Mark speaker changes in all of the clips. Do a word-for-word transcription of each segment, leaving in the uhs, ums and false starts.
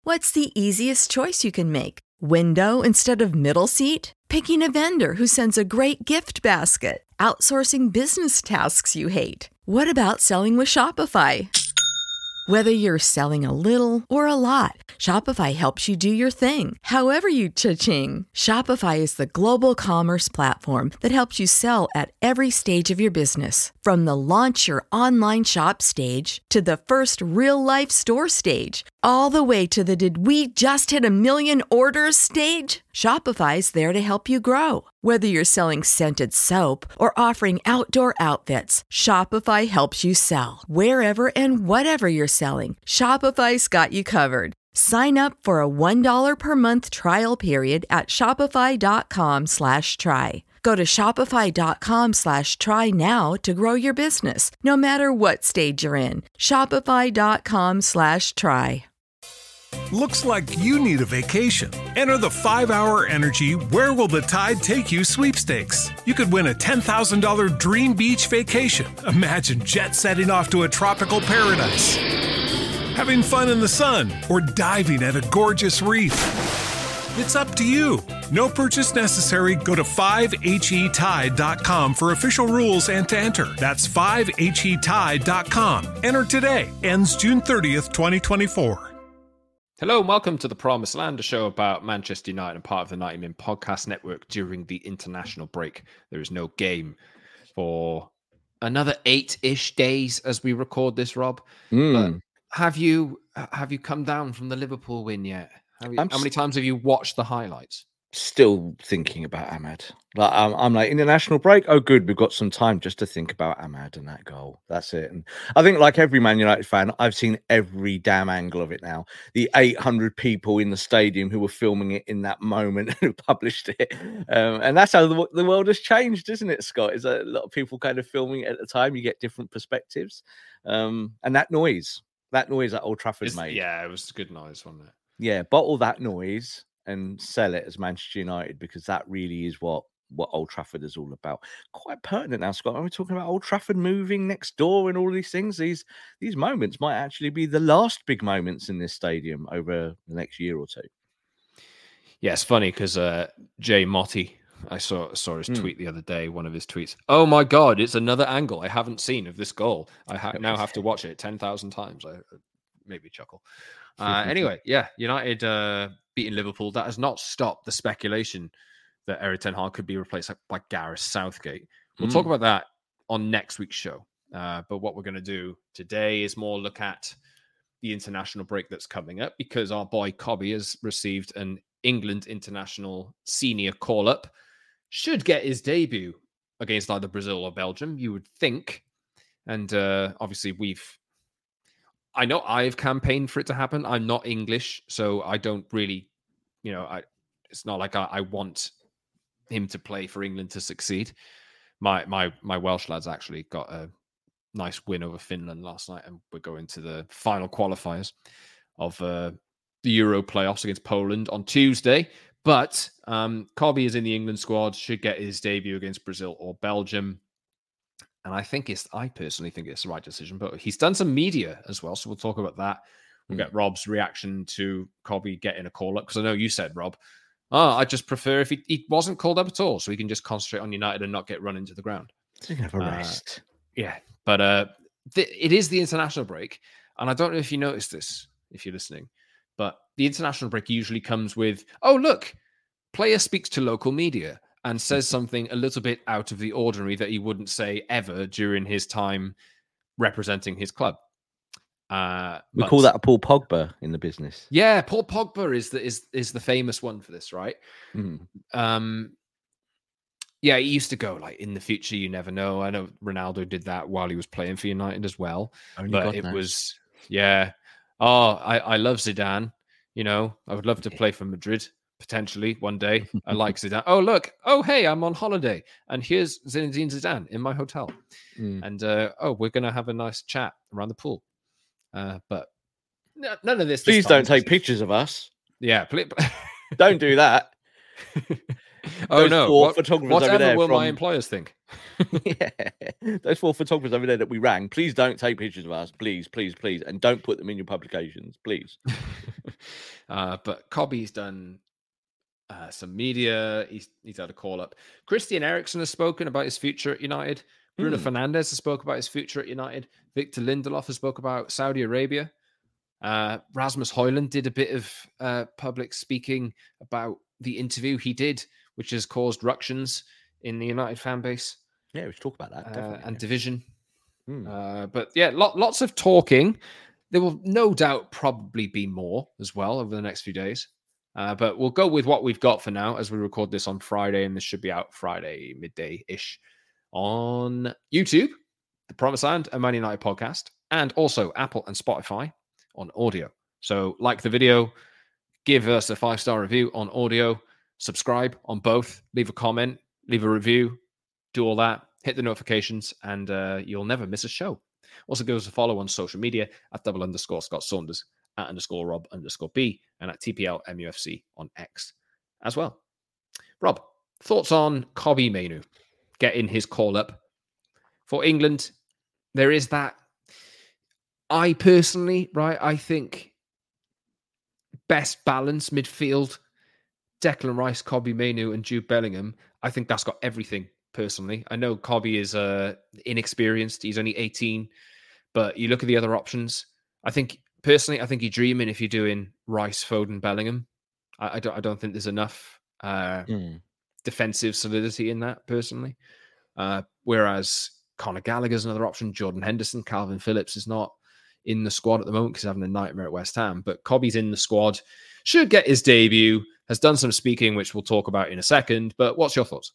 Speaker 1: What's the easiest choice you can make? Window instead of middle seat? Picking a vendor who sends a great gift basket? Outsourcing business tasks you hate? What about selling with Shopify? Whether you're selling a little or a lot, Shopify helps you do your thing, however you cha-ching. Shopify is the global commerce platform that helps you sell at every stage of your business. From the launch your online shop stage to the first real-life store stage, all the way to the did we just hit a million orders stage. Shopify's there to help you grow. Whether you're selling scented soap or offering outdoor outfits, Shopify helps you sell. Wherever and whatever you're selling, Shopify's got you covered. Sign up for a one dollar per month trial period at shopify.com slash try. Go to shopify.com slash try now to grow your business, no matter what stage you're in. Shopify.com slash try.
Speaker 2: Looks like you need a vacation. Enter the five hour Energy Where Will the Tide Take You sweepstakes. You could win a ten thousand dollars dream beach vacation. Imagine jet setting off to a tropical paradise, having fun in the sun, or diving at a gorgeous reef. It's up to you. No purchase necessary. Go to five H E tide dot com for official rules and to enter. That's five H E tide dot com. Enter today. Ends June thirtieth, twenty twenty-four.
Speaker 3: Hello and welcome to The Promised Land, a show about Manchester United and part of the ninety Min Podcast Network during the international break. There is no game for another eight-ish days as we record this, Rob.
Speaker 4: Mm.
Speaker 3: But have you have you come down from the Liverpool win yet? Have you, how many
Speaker 4: st-
Speaker 3: times have you watched the highlights?
Speaker 4: Still thinking about Ahmad. Like I'm, I'm like international break. Oh, good, we've got some time just to think about Ahmad and that goal. That's it. And I think, like every Man United fan, I've seen every damn angle of it now. The eight hundred people in the stadium who were filming it in that moment and who published it, um, and that's how the, the world has changed, isn't it, Scott? Is a lot of people kind of filming it at the time. You get different perspectives, um, and that noise, that noise at Old Trafford
Speaker 3: It's,
Speaker 4: made.
Speaker 3: Yeah, it was a good noise, wasn't it?
Speaker 4: Yeah, bottle that noise and sell it as Manchester United, because that really is what, what Old Trafford is all about. Quite pertinent now, Scott. Are we talking about Old Trafford moving next door and all these things? These these moments might actually be the last big moments in this stadium over the next year or two.
Speaker 3: Yeah, it's funny because uh, Jay Motti, I saw saw his
Speaker 4: Mm.
Speaker 3: tweet the other day, one of his tweets. Oh my God, it's another angle I haven't seen of this goal. I ha- now have to watch it ten thousand times. I maybe chuckle. Uh, anyway, yeah, United uh, beating Liverpool. That has not stopped the speculation that Erik ten Hag could be replaced by Gareth Southgate. We'll
Speaker 4: Mm.
Speaker 3: talk about that on next week's show. Uh, but what we're going to do today is more look at the international break that's coming up, because our boy Cobby has received an England international senior call-up. Should get his debut against either Brazil or Belgium, you would think. And uh, obviously we've I know I've campaigned for it to happen. I'm not English, so I don't really, you know, I it's not like I, I want him to play for England to succeed. My my my Welsh lads actually got a nice win over Finland last night, and we're going to the final qualifiers of uh, the Euro playoffs against Poland on Tuesday. But um, Cobby is in the England squad, should get his debut against Brazil or Belgium. And I think it's, I personally think it's the right decision, but he's done some media as well. So we'll talk about that. We'll
Speaker 4: Mm.
Speaker 3: get Rob's reaction to Cobby getting a call up. Because I know you said, Rob, oh, I just prefer if he, he wasn't called up at all, so he can just concentrate on United and not get run into the ground.
Speaker 4: Didn't have a
Speaker 3: Uh,
Speaker 4: rest.
Speaker 3: Yeah. But uh, th- it is the international break. And I don't know if you noticed this, if you're listening, but the international break usually comes with, oh, look, player speaks to local media and says something a little bit out of the ordinary that he wouldn't say ever during his time representing his club. Uh,
Speaker 4: We
Speaker 3: but-
Speaker 4: call that a Paul Pogba in the business.
Speaker 3: Yeah, Paul Pogba is the is is the famous one for this, right?
Speaker 4: Mm.
Speaker 3: Um, yeah, he used to go like, in the future, you never know. I know Ronaldo did that while he was playing for United as well.
Speaker 4: Only
Speaker 3: but
Speaker 4: God
Speaker 3: it
Speaker 4: knows.
Speaker 3: was, yeah. Oh, I, I love Zidane. You know, I would love to play for Madrid potentially one day. I like Zidane. Oh, look. Oh, hey, I'm on holiday. And here's Zinedine Zidane in my hotel.
Speaker 4: Mm.
Speaker 3: And, uh, oh, we're going to have a nice chat around the pool. Uh, but no, none of this. this
Speaker 4: Please
Speaker 3: time.
Speaker 4: don't take pictures of us.
Speaker 3: Yeah. pl-
Speaker 4: Don't do that.
Speaker 3: Oh no!
Speaker 4: Four
Speaker 3: What,
Speaker 4: photographers
Speaker 3: whatever
Speaker 4: over there
Speaker 3: will
Speaker 4: from,
Speaker 3: my employers think?
Speaker 4: yeah, those four photographers over there that we rang. Please don't take pictures of us, please, please, please, and don't put them in your publications, please.
Speaker 3: uh, but Cobby's done uh, some media. He's he's had a call up. Christian Eriksen has spoken about his future at United. Bruno
Speaker 4: Hmm.
Speaker 3: Fernandes has spoke about his future at United. Victor Lindelof has spoke about Saudi Arabia. Uh, Rasmus Højlund did a bit of uh, public speaking about the interview he did, which has caused ructions in the United fan base.
Speaker 4: Yeah, we should talk about that.
Speaker 3: Uh,
Speaker 4: Definitely.
Speaker 3: and division.
Speaker 4: Hmm.
Speaker 3: Uh, but yeah, lot, lots of talking. There will no doubt probably be more as well over the next few days. Uh, but we'll go with what we've got for now as we record this on Friday, and this should be out Friday midday-ish on YouTube, The Promised Land, a Man United podcast, and also Apple and Spotify on audio. So like the video, give us a five-star review on audio, subscribe on both, leave a comment, leave a review, do all that, hit the notifications, and uh, you'll never miss a show. Also give us a follow on social media at double underscore Scott Saunders, at underscore Rob underscore B, and at T P L M U F C on X as well. Rob, thoughts on Kobbie Mainoo getting his call up for England? There is that. I personally, right, I think best balance midfield, Declan Rice, Kobbie Mainoo, and Jude Bellingham. I think that's got everything, personally. I know Kobbie is uh, inexperienced. He's only eighteen. But you look at the other options. I think, personally, I think you're dreaming if you're doing Rice, Foden, Bellingham. I, I, don't, I don't think there's enough uh,
Speaker 4: mm.
Speaker 3: defensive solidity in that, personally. Uh, whereas Conor Gallagher's another option. Jordan Henderson, Calvin Phillips is not in the squad at the moment because he's having a nightmare at West Ham. But Kobbie's in the squad. Should get his debut. Has done some speaking, which we'll talk about in a second. But what's your thoughts?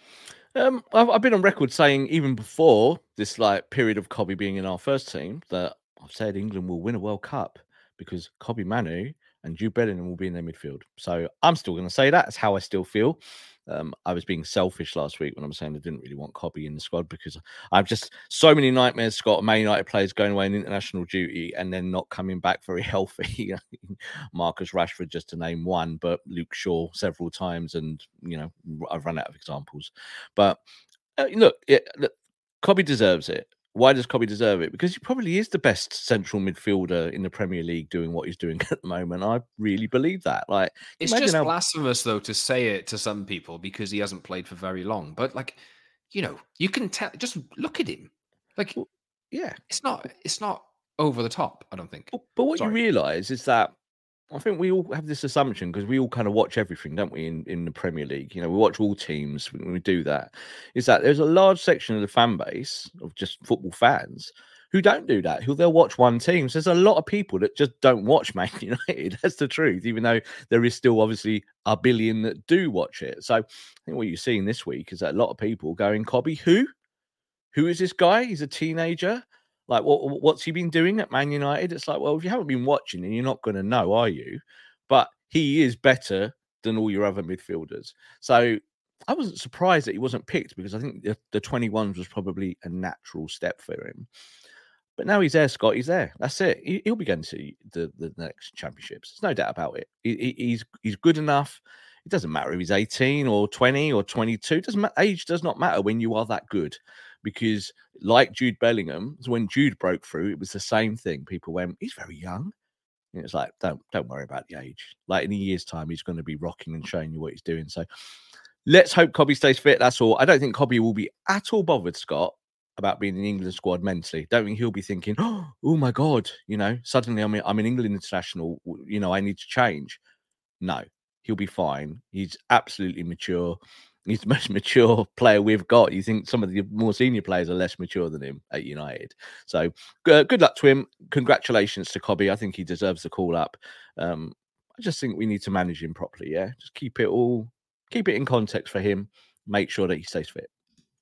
Speaker 4: Um, I've, I've been on record saying even before this like period of Kobbie being in our first team that I've said England will win a World Cup because Kobbie Mainoo and Jude Bellingham will be in their midfield. So I'm still going to say that. That's how I still feel. Um, I was being selfish last week when I'm saying I didn't really want Kobbie in the squad because I've just so many nightmares, Scott, Man United players going away on international duty and then not coming back very healthy. Marcus Rashford, just to name one, but Luke Shaw several times. And, you know, I've run out of examples. But uh, look, it, look, Kobbie deserves it. Why does Kobbie deserve it? Because he probably is the best central midfielder in the Premier League doing what he's doing at the moment. I really believe that. Like,
Speaker 3: it's just how... blasphemous, though, to say it to some people because he hasn't played for very long. But, like, you know, you can tell. Just look at him. Like,
Speaker 4: well, yeah,
Speaker 3: it's not. It's not over the top. I don't think.
Speaker 4: But, but what
Speaker 3: Sorry.
Speaker 4: you realise is that I think we all have this assumption because we all kind of watch everything, don't we? In in the Premier League, you know, we watch all teams when we do that. Is that there's a large section of the fan base of just football fans who don't do that, who they'll watch one team. So there's a lot of people that just don't watch Man United. That's the truth, even though there is still obviously a billion that do watch it. So I think what you're seeing this week is that a lot of people going, Kobbie, who? Who is this guy? He's a teenager. Like, what, what's he been doing at Man United? It's like, well, if you haven't been watching, then you're not going to know, are you? But he is better than all your other midfielders. So I wasn't surprised that he wasn't picked because I think the, the twenty-ones was probably a natural step for him. But now he's there, Scott. He's there. That's it. He, he'll be going to the, the next championships. There's no doubt about it. He, he, he's he's good enough. It doesn't matter if he's eighteen or twenty or twenty-two. It doesn't matter. Age does not matter when you are that good. Because like Jude Bellingham, when Jude broke through, it was the same thing. People went, he's very young. And it's like, don't don't worry about the age. Like in a year's time, he's going to be rocking and showing you what he's doing. So let's hope Kobbie stays fit. That's all. I don't think Kobbie will be at all bothered, Scott, about being in the England squad mentally. Don't think he'll be thinking, oh my God, you know, suddenly I'm, I'm an England international, you know, I need to change. No, he'll be fine. He's absolutely mature. He's the most mature player we've got. You think some of the more senior players are less mature than him at United. So uh, good luck to him. Congratulations to Kobbie. I think he deserves the call up. Um, I just think we need to manage him properly. Yeah, just keep it all, keep it in context for him. Make sure that he stays fit.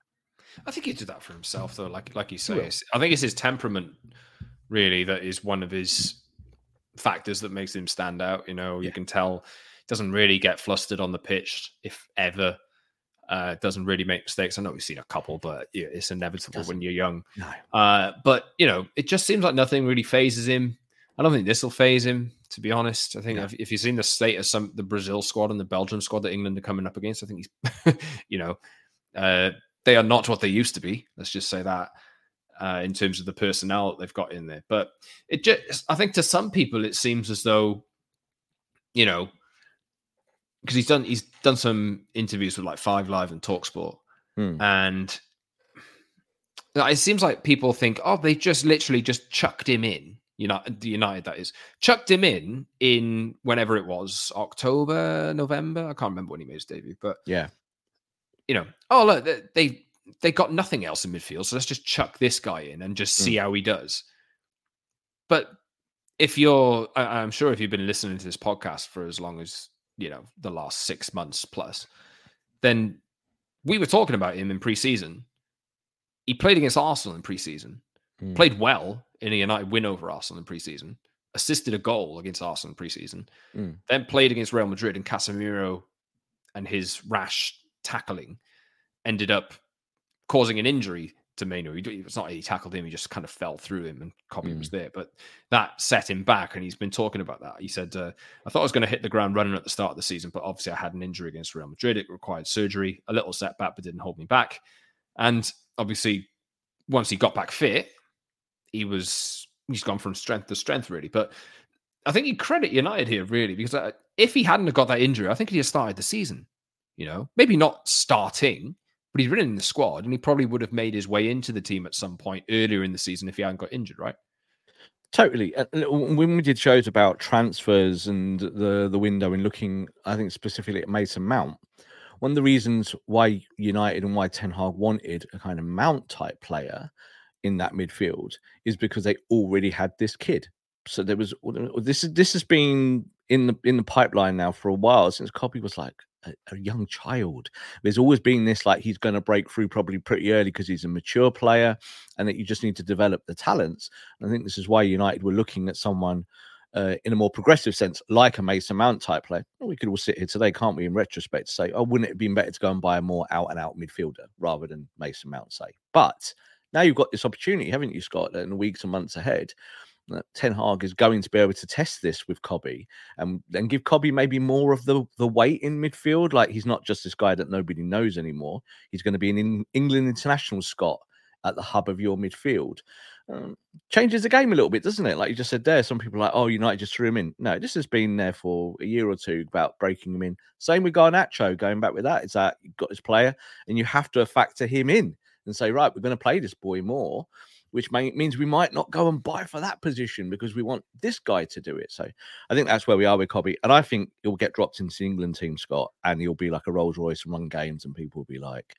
Speaker 3: I think he did that for himself, though. Like like you say, I think it's his temperament really that is one of his factors that makes him stand out. You know, yeah. You can tell he doesn't really get flustered on the pitch, if ever. Uh, doesn't really make mistakes. I know we've seen a couple, but yeah, it's inevitable when you're young.
Speaker 4: No.
Speaker 3: Uh, but, you know, it just seems like nothing really phases him. I don't think this will phase him, to be honest. I think
Speaker 4: Yeah.
Speaker 3: if, if you've seen the state of some the Brazil squad and the Belgium squad that England are coming up against, I think he's, you know, uh, they are not what they used to be. Let's just say that uh, in terms of the personnel that they've got in there. But it just, I think to some people, it seems as though, you know, because he's done he's done some interviews with like Five Live and TalkSport,
Speaker 4: Hmm.
Speaker 3: and it seems like people think, oh, they just literally just chucked him in. United, the United, that is, chucked him in in whenever it was, October, November. I can't remember when he made his debut, but
Speaker 4: Yeah.
Speaker 3: you know, oh look, they they, they got nothing else in midfield, so let's just chuck this guy in and just see mm. how he does. But if you're, I, I'm sure if you've been listening to this podcast for as long as, you know, the last six months plus, then we were talking about him in pre-season. He played against Arsenal in pre-season, mm. played well in a United win over Arsenal in pre-season, assisted a goal against Arsenal in pre-season, mm. then played against Real Madrid, and Casemiro and his rash tackling ended up causing an injury to Maino. It's not he tackled him, he just kind of fell through him and Kobbie mm. was there. But that set him back, and he's been talking about that. He said, uh, I thought I was going to hit the ground running at the start of the season, but obviously I had an injury against Real Madrid. It required surgery, a little setback, but didn't hold me back. And obviously, once he got back fit, he was, he's gone from strength to strength, really. But I think you credit United here, really, because uh, if he hadn't have got that injury, I think he'd have started the season. You know, maybe not starting, but he's been in the squad, and he probably would have made his way into the team at some point earlier in the season if he hadn't got injured, right?
Speaker 4: Totally. When we did shows about transfers and the, the window and looking, I think specifically at Mason Mount, one of the reasons why United and why Ten Hag wanted a kind of Mount type player in that midfield is because they already had this kid. So there was this. This has been in the in the pipeline now for a while, since Kobbie was like a, a young child. There's always been this, like, he's going to break through probably pretty early because he's a mature player, and that you just need to develop the talents. And I think this is why United were looking at someone uh, in a more progressive sense, like a Mason Mount type player. Well, we could all sit here today, can't we, in retrospect, to say, oh, wouldn't it have been better to go and buy a more out and out midfielder rather than Mason Mount, say? But now you've got this opportunity, haven't you, Scott, in the weeks and months ahead. Ten Hag is going to be able to test this with Kobbie and then give Kobbie maybe more of the, the weight in midfield. Like, he's not just this guy that nobody knows anymore. He's going to be an in, England international, Scott, at the hub of your midfield. Um, changes the game a little bit, doesn't it? Like you just said there, some people are like, oh, United just threw him in. No, this has been there for a year or two about breaking him in. Same with Garnacho, going back with that. It's that you've got this player and you have to factor him in and say, right, we're going to play this boy more, which may, means we might not go and buy for that position because we want this guy to do it. So I think that's where we are with Kobbie. And I think he'll get dropped into the England team, Scott, and he'll be like a Rolls Royce and run games, and people will be like,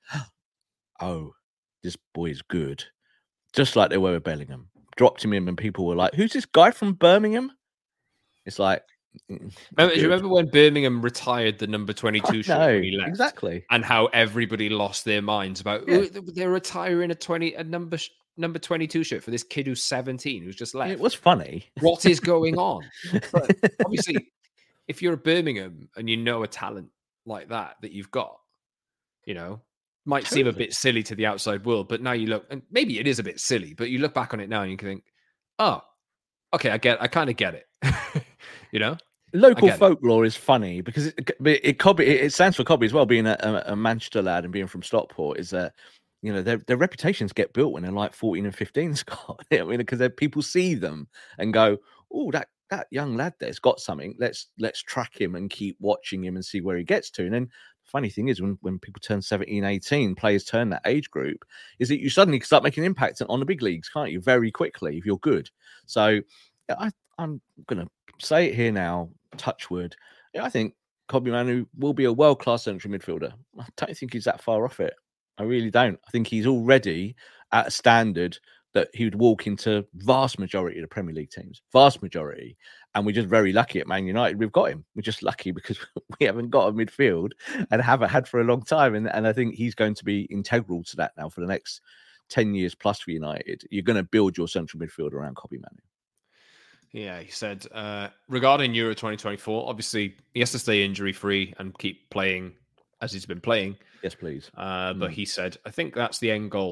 Speaker 4: oh, this boy is good. Just like they were with Bellingham. Dropped him in and people were like, who's this guy from Birmingham? It's like...
Speaker 3: Remember, do you remember when Birmingham retired the number twenty-two shirt when he left?
Speaker 4: Exactly.
Speaker 3: And how everybody lost their minds about, yeah. oh, they're retiring a twenty a number number twenty-two shirt for this kid who's seventeen, who's just left.
Speaker 4: It was funny.
Speaker 3: What is going on? But obviously, if you're a Birmingham and you know a talent like that that you've got, you know, might totally. seem a bit silly to the outside world, but now you look, and maybe it is a bit silly, but you look back on it now and you can think, oh, okay, I get, I kind of get it. You know,
Speaker 4: local folklore it. is funny because it, it, it, Kobbie, it, it stands for Kobbie as well. Being a, a, a Manchester lad and being from Stockport is that, you know, their their reputations get built when they're like fourteen and fifteen, Scott. I mean, because people see them and go, oh, that that young lad there's got something. Let's let's track him and keep watching him and see where he gets to. And then the funny thing is, when, when people turn seventeen, eighteen, players turn that age group, is that you suddenly start making an impact on the big leagues, can't you? Very quickly if you're good. So I, I'm going to say it here now, touch wood. I think Kobbie Mainoo will be a world-class central midfielder. I don't think he's that far off it. I really don't. I think he's already at a standard that he would walk into vast majority of the Premier League teams. Vast majority. And we're just very lucky at Man United. We've got him. We're just lucky because we haven't got a midfield and haven't had for a long time. And, and I think he's going to be integral to that now for the next ten years plus for United. You're going to build your central midfield around Kobbie Mainoo.
Speaker 3: Yeah, he said, uh, regarding Euro twenty twenty-four, obviously he has to stay injury-free and keep playing as he's been playing.
Speaker 4: Yes, please.
Speaker 3: Uh, but mm. he said, I think that's the end goal.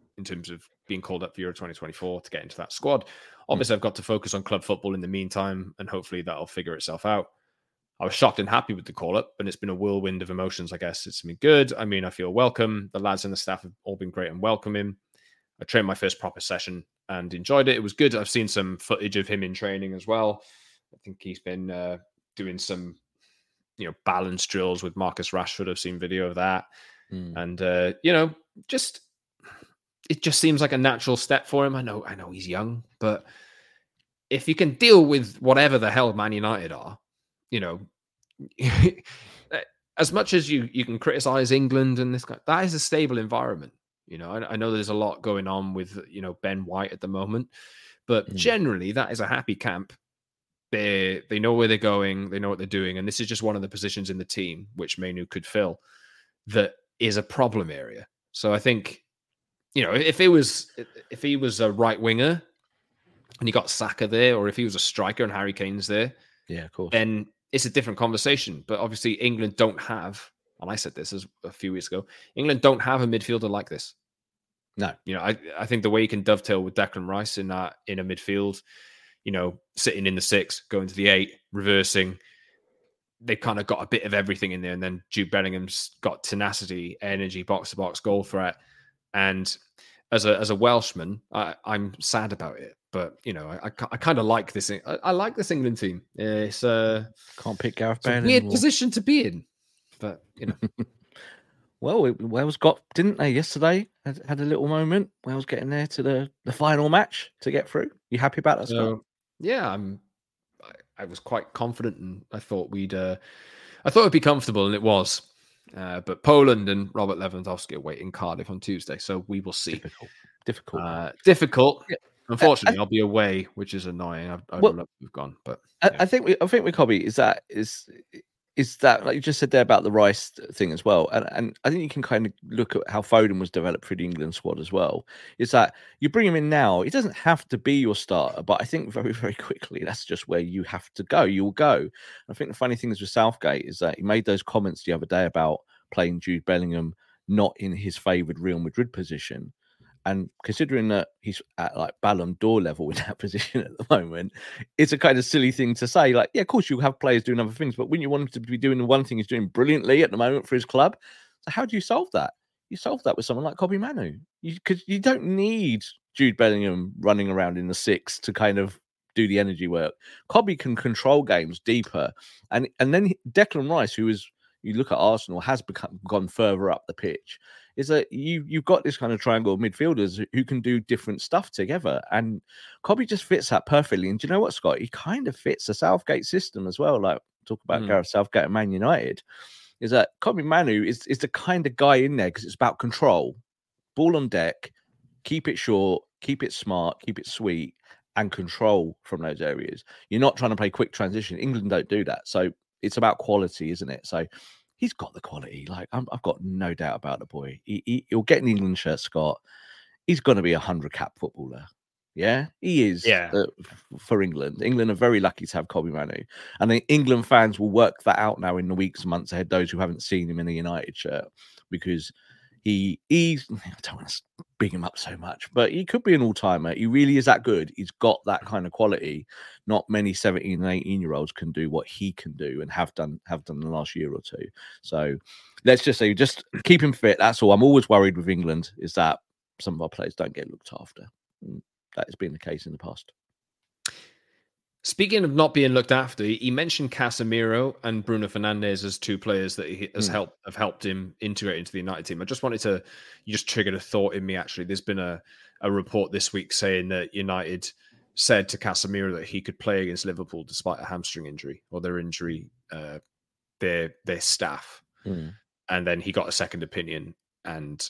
Speaker 3: in terms of being called up for Euro twenty twenty-four to get into that squad. Obviously, mm. I've got to focus on club football in the meantime, and hopefully that'll figure itself out. I was shocked and happy with the call-up, but it's been a whirlwind of emotions, I guess. It's been good. I mean, I feel welcome. The lads and the staff have all been great and welcoming. I trained my first proper session and enjoyed it. It was good. I've seen some footage of him in training as well. I think he's been uh, doing some, you know, balance drills with Marcus Rashford. I've seen video of that. Mm. And, uh, you know, just, it just seems like a natural step for him. I know, I know he's young, but if you can deal with whatever the hell Man United are, you know, as much as you, you can criticize England and this guy, that is a stable environment. You know, I, I know there's a lot going on with, you know, Ben White at the moment, but mm. generally that is a happy camp. They they know where they're going, they know what they're doing, and this is just one of the positions in the team which Mainoo could fill that is a problem area. So I think, you know, if it was if he was a right winger and you got Saka there, or if he was a striker and Harry Kane's there,
Speaker 4: yeah, of course,
Speaker 3: then it's a different conversation. But obviously England don't have, and I said this as a few weeks ago, England don't have a midfielder like this.
Speaker 4: No.
Speaker 3: You know, I, I think the way you can dovetail with Declan Rice in that in a midfield, you know, sitting in the six, going to the eight, reversing, they've kind of got a bit of everything in there. And then Jude Bellingham's got tenacity, energy, box-to-box, goal threat. And as a as a Welshman, I, I'm sad about it. But, you know, I, I, I kind of like this. I, I like this England team. It's uh,
Speaker 4: Can't pick Gareth
Speaker 3: Bale.
Speaker 4: It's
Speaker 3: a weird
Speaker 4: anymore.
Speaker 3: position to be in. But, you know.
Speaker 4: Well, Wales got, didn't they, yesterday? Had, had a little moment. Wales getting there to the, the final match to get through. You happy about that, Scott?
Speaker 3: So, yeah, I'm. I, I was quite confident, and I thought we'd. Uh, I thought it'd be comfortable, and it was. Uh, but Poland and Robert Lewandowski away in Cardiff on Tuesday, so we will see.
Speaker 4: Difficult, difficult,
Speaker 3: uh, difficult.
Speaker 4: Yeah.
Speaker 3: Unfortunately,
Speaker 4: I,
Speaker 3: I'll be away, which is annoying. I'd, I'd
Speaker 4: well,
Speaker 3: love to have gone, but
Speaker 4: yeah.
Speaker 3: I,
Speaker 4: I think we, I think with Cobby is that is. Is that, like you just said there about the Rice thing as well, and and I think you can kind of look at how Foden was developed for the England squad as well. Is that you bring him in now, he doesn't have to be your starter, but I think very very quickly that's just where you have to go. You'll go. I think the funny thing is with Southgate is that he made those comments the other day about playing Jude Bellingham not in his favoured Real Madrid position. And considering that he's at like Ballon d'Or level in that position at the moment, it's a kind of silly thing to say. Like, yeah, of course you have players doing other things, but when you want him to be doing the one thing he's doing brilliantly at the moment for his club, so how do you solve that? You solve that with someone like Kobbie Mainoo. Because you, you don't need Jude Bellingham running around in the six to kind of do the energy work. Kobbie can control games deeper. And and then Declan Rice, who is, you look at Arsenal, has become gone further up the pitch. Is that you you've got this kind of triangle of midfielders who can do different stuff together, and Kobbie just fits that perfectly. And do you know what, Scott? He kind of fits the Southgate system as well. Like talk about mm. Gareth Southgate and Man United, is that Kobbie Mainoo is is the kind of guy in there because it's about control, ball on deck, keep it short, keep it smart, keep it sweet, and control from those areas. You're not trying to play quick transition. England don't do that, so it's about quality, isn't it? So. He's got the quality. Like I'm, I've got no doubt about the boy. He, he, he'll get an England shirt, Scott. He's going to be a hundred cap footballer. Yeah, he is.
Speaker 3: Yeah.
Speaker 4: Uh, for England, England are very lucky to have Kobbie Mainoo, and the England fans will work that out now in the weeks and months ahead. Those who haven't seen him in a United shirt, because he, he's. I don't want to big him up so much, but he could be an all-timer. He really is that good. He's got that kind of quality. Not many seventeen and eighteen year olds can do what he can do and have done have done in the last year or two. So let's just say, just keep him fit. That's all. I'm always worried with England is that some of our players don't get looked after. That has been the case in the past.
Speaker 3: Speaking of not being looked after, he mentioned Casemiro and Bruno Fernandes as two players that he has mm. helped have helped him integrate into the United team. I just wanted to, you just triggered a thought in me. Actually, there's been a a report this week saying that United said to Casemiro that he could play against Liverpool despite a hamstring injury or their injury, uh, their their staff,
Speaker 4: mm.
Speaker 3: and then he got a second opinion, and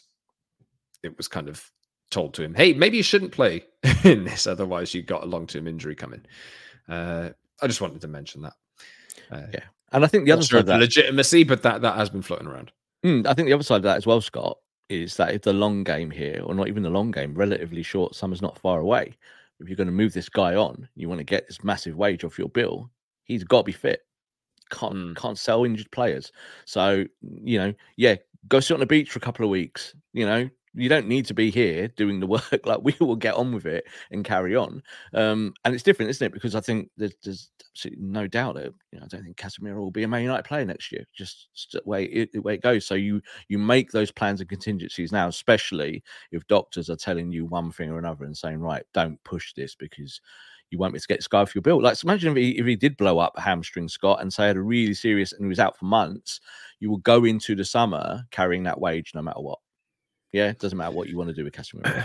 Speaker 3: it was kind of told to him, "Hey, maybe you shouldn't play in this, otherwise you got a long term injury coming." Uh, I just wanted to mention that. Uh,
Speaker 4: yeah, and I think the other side of that
Speaker 3: legitimacy, but that that has been floating around.
Speaker 4: Mm, I think the other side of that as well, Scott, is that if the long game here, or not even the long game, relatively short, summer's not far away. If you're going to move this guy on, you want to get this massive wage off your bill. He's got to be fit. Can't mm. can't sell injured players. So you know, yeah, go sit on the beach for a couple of weeks. You know, You don't need to be here doing the work. Like, we will get on with it and carry on. Um, and it's different, isn't it? Because I think there's, there's absolutely no doubt that, you know, I don't think Casemiro will be a Man United player next year. Just the way it, the way it goes. So you you make those plans and contingencies now, especially if doctors are telling you one thing or another and saying, right, don't push this because you won't be able to get this guy for your bill. Like, so imagine if he, if he did blow up a hamstring, Scott, and say had a really serious and he was out for months, you will go into the summer carrying that wage no matter what. Yeah, it doesn't matter what you want to do with Casemiro.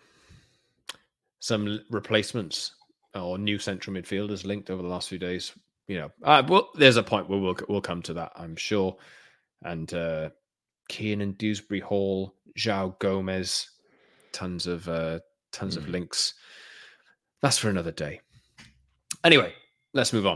Speaker 3: Some replacements or new central midfielders linked over the last few days. You know, uh, well, there's a point where we'll we'll come to that, I'm sure. And uh, Kiernan Dewsbury Hall, João Gomez, tons of uh, tons mm. of links. That's for another day. Anyway, let's move on.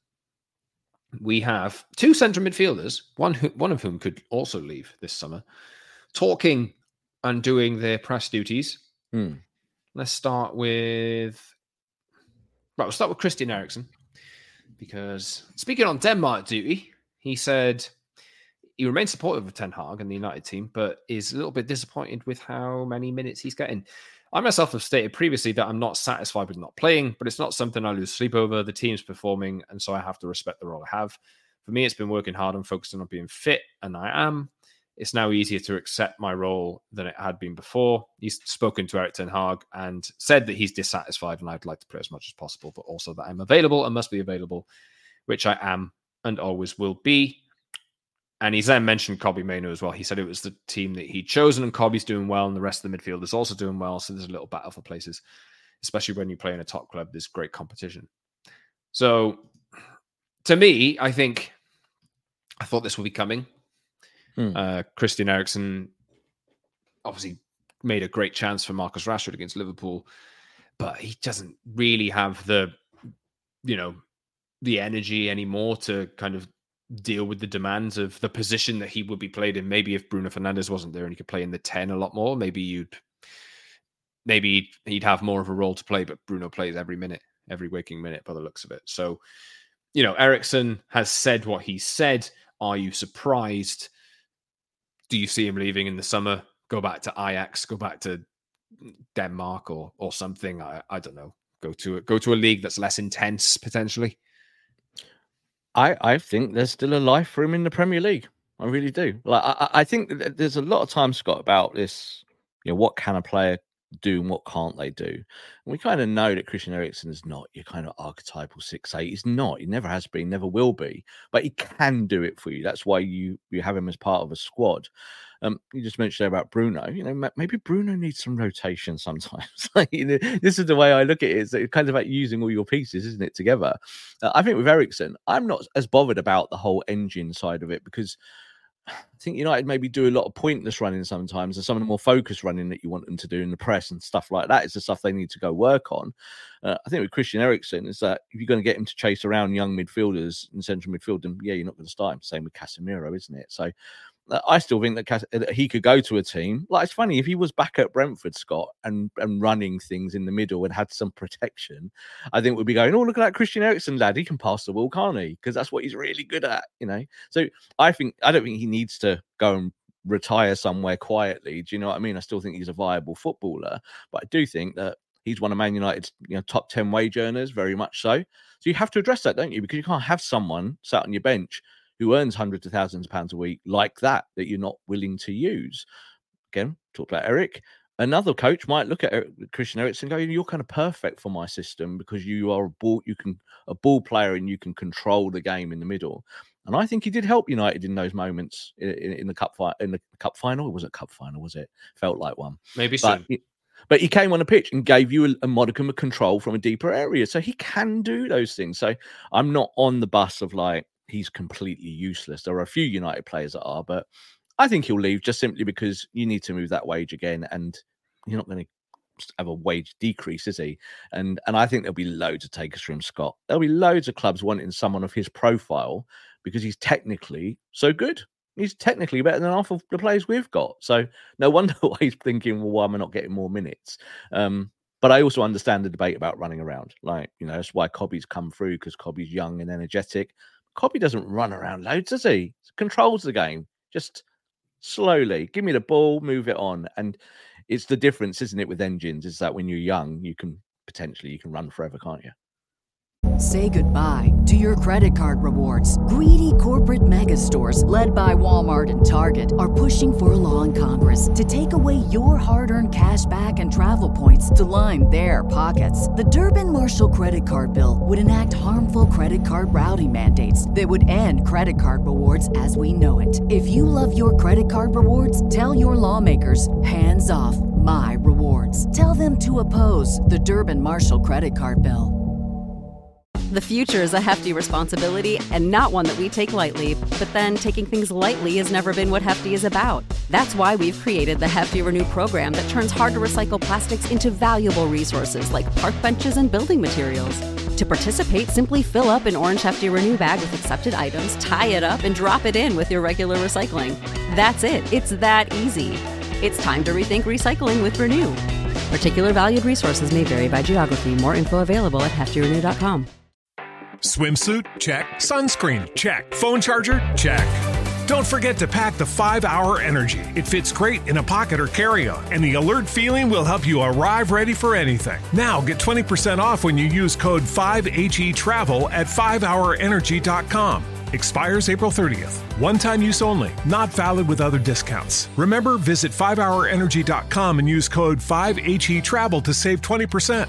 Speaker 3: We have two central midfielders, one who, one of whom could also leave this summer, talking and doing their press duties.
Speaker 4: Hmm.
Speaker 3: Let's start with... Right, we'll start with Christian Eriksen. Because speaking on Denmark duty, he said he remains supportive of Ten Hag and the United team, but is a little bit disappointed with how many minutes he's getting. I myself have stated previously that I'm not satisfied with not playing, but it's not something I lose sleep over. The team's performing, and so I have to respect the role I have. For me, it's been working hard and focusing on being fit, and I am. It's now easier to accept my role than it had been before. He's spoken to Erik Ten Hag and said that he's dissatisfied and I'd like to play as much as possible, but also that I'm available and must be available, which I am and always will be. And he's then mentioned Kobbie Mainoo as well. He said it was the team that he'd chosen and Kobbie's doing well and the rest of the midfield is also doing well. So there's a little battle for places, especially when you play in a top club. There's great competition. So to me, I think I thought this would be coming. Hmm. Uh, Christian Eriksen obviously made a great chance for Marcus Rashford against Liverpool, but he doesn't really have the, you know, the energy anymore to kind of deal with the demands of the position that he would be played in. Maybe if Bruno Fernandes wasn't there and he could play in the ten a lot more, maybe you'd, maybe he'd have more of a role to play, but Bruno plays every minute, every waking minute by the looks of it. So, you know, Eriksen has said what he said. Are you surprised? Do you see him leaving in the summer? Go back to Ajax, go back to Denmark or or something. I, I don't know. Go to go to a league that's less intense potentially.
Speaker 4: I, I think there's still a life for him in the Premier League. I really do. Like I, I think there's a lot of time, Scott, about this. You know, what can a player do and what can't they do? And we kind of know that Christian Eriksen is not your kind of archetypal six eight. He's not. He never has been, never will be. But he can do it for you. That's why you you have him as part of a squad. Um, you just mentioned there about Bruno. You know, maybe Bruno needs some rotation sometimes. Like, you know, this is the way I look at it. It's kind of about using all your pieces, isn't it, together? Uh, I think with Eriksen, I'm not as bothered about the whole engine side of it because I think United maybe do a lot of pointless running sometimes, and some of the more focused running that you want them to do in the press and stuff like that is the stuff they need to go work on. Uh, I think with Christian Eriksen is that if you're going to get him to chase around young midfielders in central midfield, then yeah, you're not going to start him. Same with Casemiro, isn't it? So uh, I still think that, Cas- that he could go to a team. Like, it's funny, if he was back at Brentford, Scott, and, and running things in the middle and had some protection, I think we'd be going, oh, look at that Christian Eriksen lad. He can pass the ball, can't he? Because that's what he's really good at, you know? So I think, I don't think he needs to go and retire somewhere quietly. Do you know what I mean? I still think he's a viable footballer, but I do think that he's one of Man United's, you know, top ten wage earners, very much so. So you have to address that, don't you? Because you can't have someone sat on your bench who earns hundreds of thousands of pounds a week like that, that you're not willing to use. Again, talk about Eric. Another coach might look at Eric, Christian Eriksen and go, you're kind of perfect for my system because you are a ball, you can a ball player and you can control the game in the middle. And I think he did help United in those moments in, in, in the cup fi- in the cup final. Was it cup final? Was it? Felt like one.
Speaker 3: Maybe
Speaker 4: but
Speaker 3: so.
Speaker 4: He, but he came on the pitch and gave you a, a modicum of control from a deeper area. So he can do those things. So I'm not on the bus of like, he's completely useless. There are a few United players that are, but I think he'll leave just simply because you need to move that wage again, and you're not going to have a wage decrease, is he? And and I think there'll be loads of takers from Scott. There'll be loads of clubs wanting someone of his profile because he's technically so good. He's technically better than half of the players we've got. So no wonder why he's thinking, well, why am I not getting more minutes? Um, but I also understand the debate about running around. Like, you know, that's why Kobbie's come through, because Kobbie's young and energetic. Kobbie doesn't run around loads, does he? Controls the game. Just slowly. Give me the ball, move it on. And it's the difference, isn't it, with engines, is that when you're young, you can potentially, you can run forever, can't you?
Speaker 5: Say goodbye to your credit card rewards. Greedy corporate mega stores, led by Walmart and Target, are pushing for a law in Congress to take away your hard-earned cash back and travel points to line their pockets. The Durbin-Marshall credit card bill would enact harmful credit card routing mandates that would end credit card rewards as we know it. If you love your credit card rewards, tell your lawmakers, hands off my rewards. Tell them to oppose the Durbin-Marshall credit card bill.
Speaker 6: The future is a hefty responsibility and not one that we take lightly. But then taking things lightly has never been what Hefty is about. That's why we've created the Hefty Renew program that turns hard-to-recycle plastics into valuable resources like park benches and building materials. To participate, simply fill up an orange Hefty Renew bag with accepted items, tie it up, and drop it in with your regular recycling. That's it. It's that easy. It's time to rethink recycling with Renew. Particular valued resources may vary by geography. More info available at hefty renew dot com.
Speaker 2: Swimsuit? Check. Sunscreen? Check. Phone charger? Check. Don't forget to pack the five hour Energy. It fits great in a pocket or carry-on, and the alert feeling will help you arrive ready for anything. Now get twenty percent off when you use code five H E Travel at five hour energy dot com. Expires April thirtieth. One-time use only. Not valid with other discounts. Remember, visit five hour energy dot com and use code five H E Travel to save twenty percent.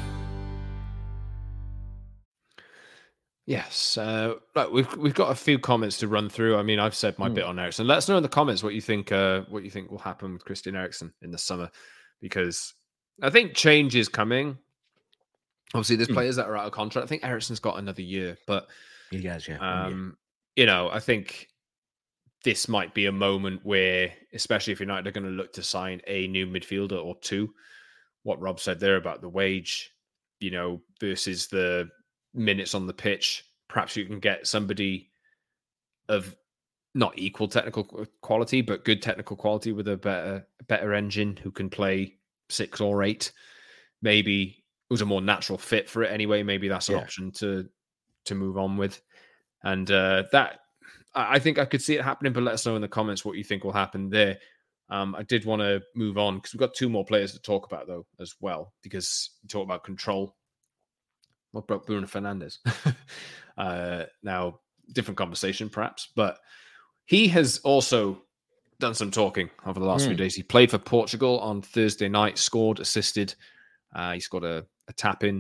Speaker 3: Yes, uh, right, we've we've got a few comments to run through. I mean, I've said my mm. bit on Ericsson. Let us know in the comments what you think. Uh, what you think will happen with Christian Eriksen in the summer, because I think change is coming. Obviously, there's mm. players that are out of contract. I think Eriksen's got another year, but
Speaker 4: he has, yeah.
Speaker 3: Um, you know, I think this might be a moment where, especially if United are going to look to sign a new midfielder or two, what Rob said there about the wage, you know, versus the minutes on the pitch, perhaps you can get somebody of not equal technical quality, but good technical quality with a better better engine who can play six or eight. Maybe who's a more natural fit for it anyway. Maybe that's an yeah. option to to move on with. And uh, that, I think I could see it happening, but let us know in the comments what you think will happen there. Um, I did want to move on because we've got two more players to talk about though as well, because we talk about control. What about Bruno Fernandes? uh, now, different conversation perhaps, but he has also done some talking over the last mm. few days. He played for Portugal on Thursday night, scored, assisted. Uh, he scored a, a tap in.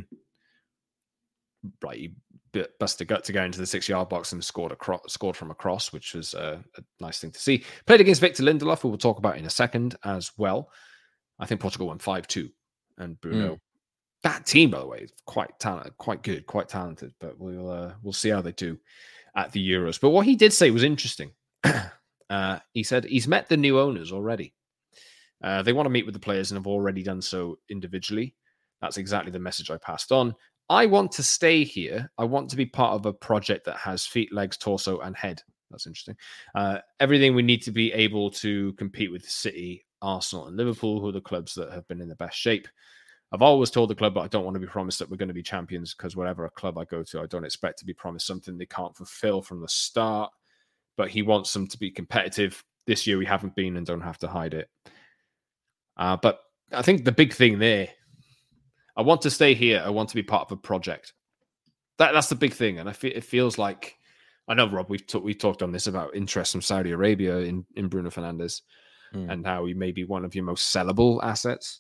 Speaker 3: Right, he busted a gut to go into the six-yard box and scored a cro- scored from a cross, which was uh, a nice thing to see. Played against Victor Lindelof, who we'll talk about in a second as well. I think Portugal won five two, and Bruno. Mm. That team, by the way, is quite talented, quite good, quite talented. But we'll uh, we'll see how they do at the Euros. But what he did say was interesting. uh, he said he's met the new owners already. Uh, they want to meet with the players and have already done so individually. That's exactly the message I passed on. I want to stay here. I want to be part of a project that has feet, legs, torso, and head. That's interesting. Uh, everything we need to be able to compete with City, Arsenal, and Liverpool, who are the clubs that have been in the best shape. I've always told the club, but I don't want to be promised that we're going to be champions, because whatever a club I go to, I don't expect to be promised something they can't fulfill from the start. But he wants them to be competitive. This year we haven't been and don't have to hide it. Uh, but I think the big thing there, I want to stay here. I want to be part of a project. That That's the big thing. And I feel, it feels like, I know, Rob, we've, t- we've talked on this about interest from Saudi Arabia in, in Bruno Fernandes mm. and how he may be one of your most sellable assets.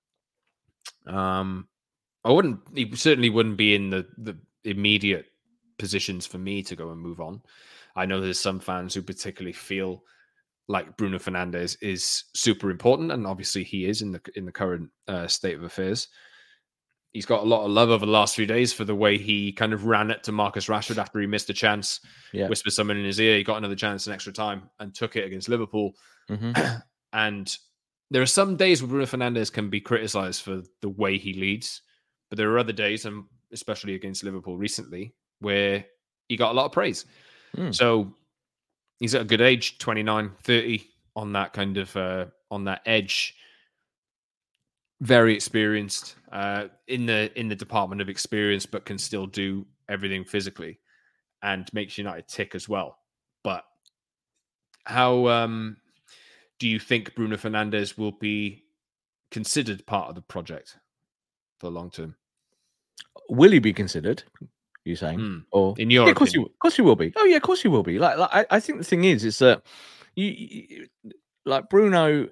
Speaker 3: Um, I wouldn't, he certainly wouldn't be in the, the immediate positions for me to go and move on. I know there's some fans who particularly feel like Bruno Fernandes is super important, and obviously he is in the in the current uh, state of affairs. He's got a lot of love over the last few days for the way he kind of ran it to Marcus Rashford after he missed a chance, yeah. whispered someone in his ear, he got another chance in extra time and took it against Liverpool. Mm-hmm. And there are some days where Bruno Fernandes can be criticised for the way he leads, but there are other days, and especially against Liverpool recently, where he got a lot of praise. Mm. So he's at a good age, twenty-nine, thirty, on that kind of, uh, on that edge. Very experienced uh, in the in the department of experience, but can still do everything physically and makes United tick as well. But how... Um, do you think Bruno Fernandes will be considered part of the project for long term?
Speaker 4: Will he be considered? You saying,
Speaker 3: mm.
Speaker 4: or
Speaker 3: in your
Speaker 4: yeah, of course, he,
Speaker 3: opinion?
Speaker 4: of course he will be. Oh yeah, of course he will be. Like, like I, I think the thing is, is that you, you like Bruno.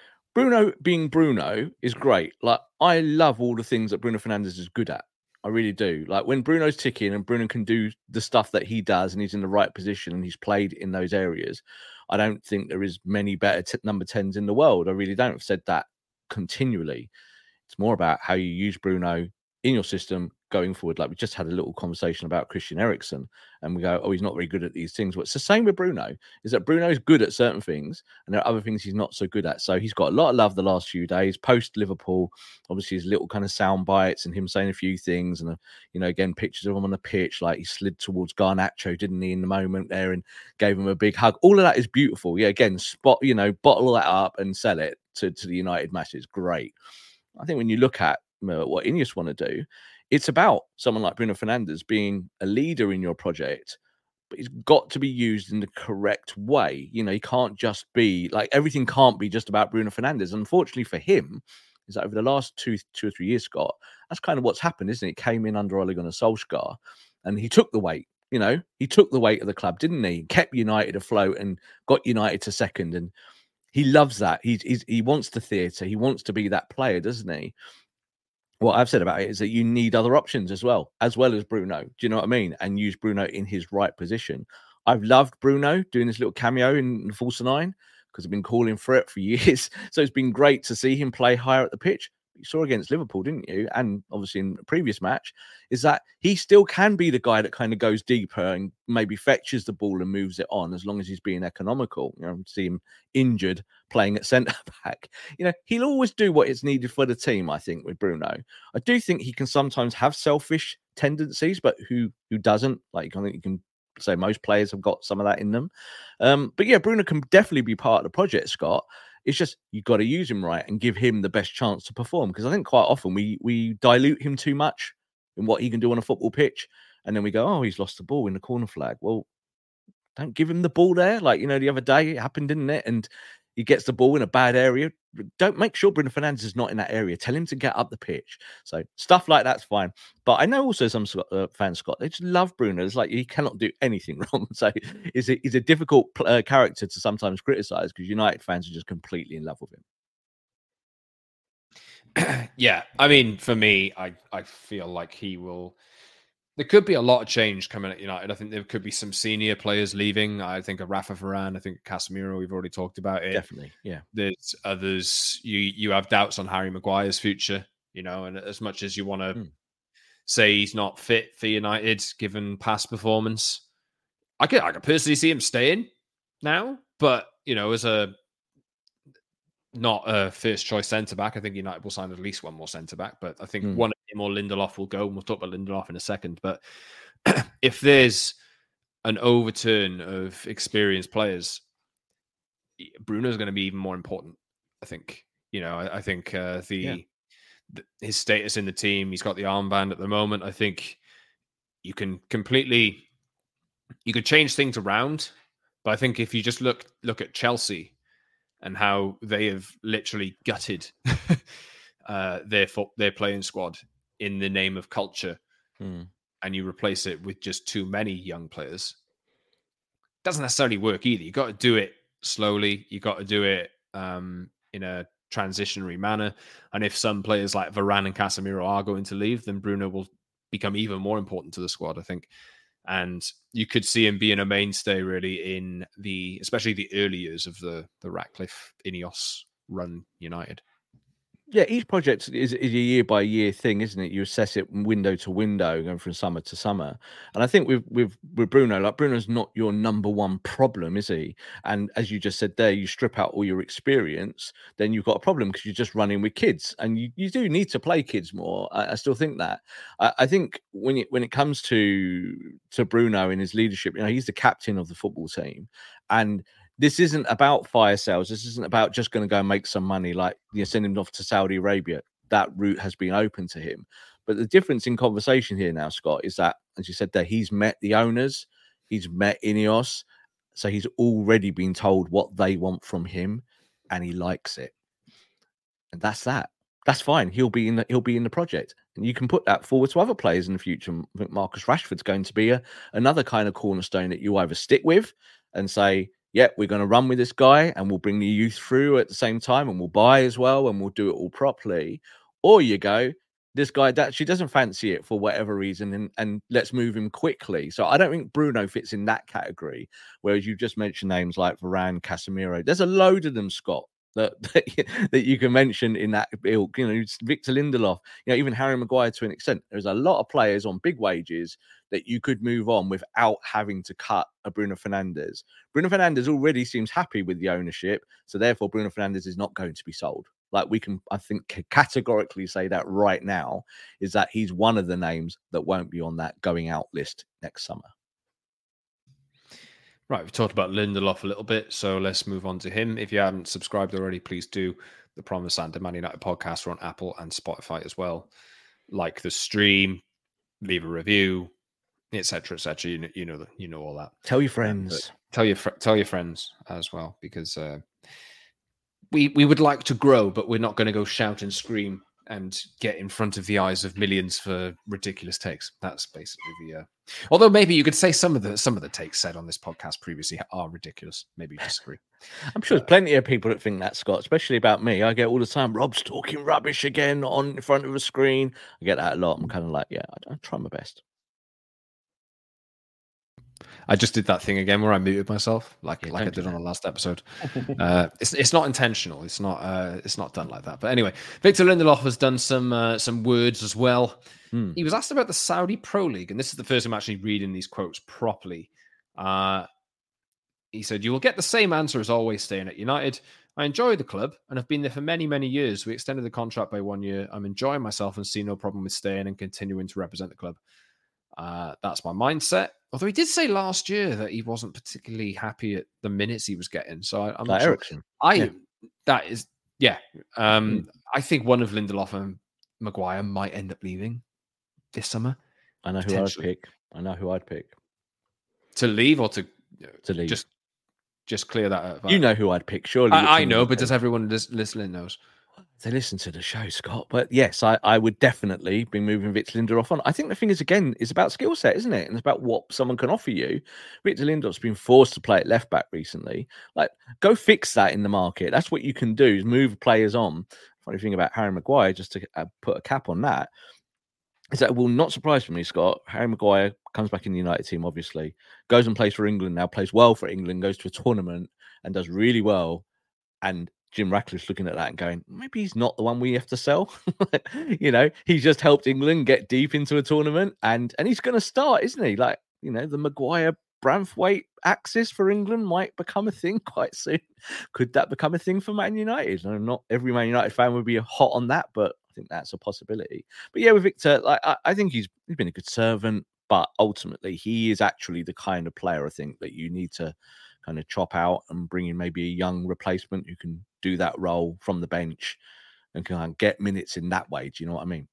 Speaker 4: Bruno being Bruno is great. Like, I love all the things that Bruno Fernandes is good at. I really do. Like, when Bruno's ticking and Bruno can do the stuff that he does and he's in the right position and he's played in those areas, I don't think there is many better t- number tens in the world. I really don't. I've said that continually. It's more about how you use Bruno in your system going forward. Like, we just had a little conversation about Christian Eriksen, and we go, oh, he's not very good at these things. Well, it's the same with Bruno, is that Bruno is good at certain things, and there are other things he's not so good at. So he's got a lot of love the last few days, post Liverpool. Obviously, his little kind of sound bites and him saying a few things, and, uh, you know, again, pictures of him on the pitch, like he slid towards Garnacho, didn't he, in the moment there, and gave him a big hug. All of that is beautiful. Yeah, again, spot, you know, bottle that up and sell it to, to the United masses. Great. I think when you look at uh, what Ineos want to do, it's about someone like Bruno Fernandes being a leader in your project, but he's got to be used in the correct way. You know, he can't just be like, everything can't be just about Bruno Fernandes. Unfortunately for him, is that over the last two, two or three years, Scott, that's kind of what's happened, isn't it? He came in under Ole Gunnar Solskjaer and he took the weight. You know, he took the weight of the club, didn't he? Kept United afloat and got United to second. And he loves that. He's, he's he wants the theatre. He wants to be that player, doesn't he? What I've said about it is that you need other options as well, as well as Bruno. Do you know what I mean? And use Bruno in his right position. I've loved Bruno doing this little cameo in the False Nine because I've been calling for it for years. So it's been great to see him play higher at the pitch. You saw against Liverpool, didn't you? And obviously in the previous match, is that he still can be the guy that kind of goes deeper and maybe fetches the ball and moves it on, as long as he's being economical. You know, see him injured playing at centre back. You know, he'll always do what is needed for the team, I think, with Bruno. I do think he can sometimes have selfish tendencies, but who who doesn't? Like, I think you can say most players have got some of that in them. Um, but yeah, Bruno can definitely be part of the project, Scott. It's just you've got to use him right and give him the best chance to perform, because I think quite often we we dilute him too much in what he can do on a football pitch, and then we go, oh, he's lost the ball in the corner flag. Well, don't give him the ball there. Like, you know, the other day it happened, didn't it? And he gets the ball in a bad area. Don't make sure Bruno Fernandes is not in that area. Tell him to get up the pitch. So stuff like that's fine. But I know also some uh, fans, Scott, they just love Bruno. It's like he cannot do anything wrong. So he's a, he's a difficult uh, character to sometimes criticize, because United fans are just completely in love with
Speaker 3: him. Yeah, I mean, for me, I, I feel like he will... There could be a lot of change coming at United. I think there could be some senior players leaving. I think of Rafa Varane. I think Casemiro. We've already talked about it.
Speaker 4: Definitely, yeah.
Speaker 3: There's others. You you have doubts on Harry Maguire's future, you know, and as much as you want to mm. say he's not fit for United, given past performance, I could I could personally see him staying now. But, you know, as a not a first choice centre back, I think United will sign at least one more centre back. But I think mm. one of him or Lindelof will go, and we'll talk about Lindelof in a second. But if there's an overturn of experienced players, Bruno's going to be even more important, I think. You know, I, I think uh, the, yeah. the his status in the team, he's got the armband at the moment. I think you can completely, you could change things around. But I think if you just look look at Chelsea and how they have literally gutted uh, their fo- their playing squad in the name of culture, mm. and you replace it with just too many young players, it doesn't necessarily work either. You got to do it slowly. You got to do it um, in a transitionary manner. And if some players like Varane and Casemiro are going to leave, then Bruno will become even more important to the squad, I think. And you could see him being a mainstay really in the, especially the early years of the the Ratcliffe Ineos run United.
Speaker 4: Yeah, each project is, is a year by year thing, isn't it? You assess it window to window, going from summer to summer. And I think with with with Bruno, like Bruno's not your number one problem, is he? And as you just said there, you strip out all your experience, then you've got a problem, because you're just running with kids, and you, you do need to play kids more. I, I still think that. I, I think when it when it comes to to Bruno and his leadership, you know, he's the captain of the football team, and this isn't about fire sales. This isn't about just going to go and make some money, like, you know, send him off to Saudi Arabia. That route has been open to him. But the difference in conversation here now, Scott, is that, as you said there, he's met the owners, he's met Ineos, so he's already been told what they want from him. and he likes it. And that's that. That's fine. He'll be in the, he'll be in the project. And you can put that forward to other players in the future. I think Marcus Rashford's going to be a, another kind of cornerstone that you either stick with and say, yeah, we're going to run with this guy and we'll bring the youth through at the same time and we'll buy as well and we'll do it all properly. Or you go, this guy that actually doesn't fancy it for whatever reason and, and let's move him quickly. So I don't think Bruno fits in that category. Whereas you just mentioned names like Varane, Casemiro. There's a load of them, Scott, that, that, that you can mention in that ilk. You know, Victor Lindelof, you know, even Harry Maguire to an extent. There's a lot of players on big wages that you could move on without having to cut a Bruno Fernandes. Bruno Fernandes already seems happy with the ownership, so therefore Bruno Fernandes is not going to be sold. Like we can, I think, categorically say that right now, is that he's one of the names that won't be on that going out list next summer.
Speaker 3: Right, we've talked about Lindelof a little bit, so let's move on to him. If you haven't subscribed already, please do. The Promise and Man United podcast are on Apple and Spotify as well. Like the stream, leave a review, et cetera, et cetera. You know, you know, the, you know all that.
Speaker 4: Tell your friends.
Speaker 3: Um, tell your fr- tell your friends as well, because uh, we we would like to grow, but we're not going to go shout and scream and get in front of the eyes of millions for ridiculous takes. That's basically the. Uh... Although maybe you could say some of the some of the takes said on this podcast previously are ridiculous. Maybe you disagree.
Speaker 4: I'm sure there's plenty of people that think that, Scott, especially about me. I get all the time, Rob's talking rubbish again on in front of a screen. I get that a lot. I'm kind of like, yeah, I, I try my best.
Speaker 3: I just did that thing again where I muted myself, like
Speaker 4: yeah,
Speaker 3: like I did on the last episode. uh, it's it's not intentional. It's not uh, it's not done like that. But anyway, Victor Lindelof has done some uh, some words as well. Hmm. He was asked about the Saudi Pro League, and this is the first time I'm actually reading these quotes properly. Uh, he said, "You will get the same answer as always staying at United. I enjoy the club and have been there for many, many years. We extended the contract by one year. I'm enjoying myself and see no problem with staying and continuing to represent the club. Uh, that's my mindset." Although he did say last year that he wasn't particularly happy at the minutes he was getting. So I, I'm not sure.
Speaker 4: Eriksen.
Speaker 3: I
Speaker 4: yeah.
Speaker 3: that is yeah. Um,
Speaker 4: mm.
Speaker 3: I think one of Lindelof and Maguire might end up leaving this summer.
Speaker 4: I know who I'd pick. I know who I'd pick
Speaker 3: to leave or to
Speaker 4: to leave.
Speaker 3: Just just clear that up.
Speaker 4: You know who I'd pick, surely.
Speaker 3: I, I know, but does everyone listening knows?
Speaker 4: They listen to the show, Scott. But yes, I, I would definitely be moving Victor Lindelof on. I think the thing is, again, it's about skill set, isn't it? And it's about what someone can offer you. Victor Lindelof's been forced to play at left back recently. Like, go fix that in the market. That's what you can do, is move players on. Funny thing about Harry Maguire, just to uh, put a cap on that, is that it will not surprise me, Scott. Harry Maguire comes back in the United team, obviously, goes and plays for England now, plays well for England, goes to a tournament and does really well. And Jim Ratcliffe's looking at that and going, maybe he's not the one we have to sell. You know, he's just helped England get deep into a tournament and, and he's going to start, isn't he? Like, you know, the Maguire Branthwaite axis for England might become a thing quite soon. Could that become a thing for Man United? I know not every Man United fan would be hot on that, but I think that's a possibility. But yeah, with Victor, like I, I think he's he's been a good servant, but ultimately he is actually the kind of player I think that you need to kind of chop out and bring in maybe a young replacement who can do that role from the bench and can get minutes in that way. Do you know what I mean?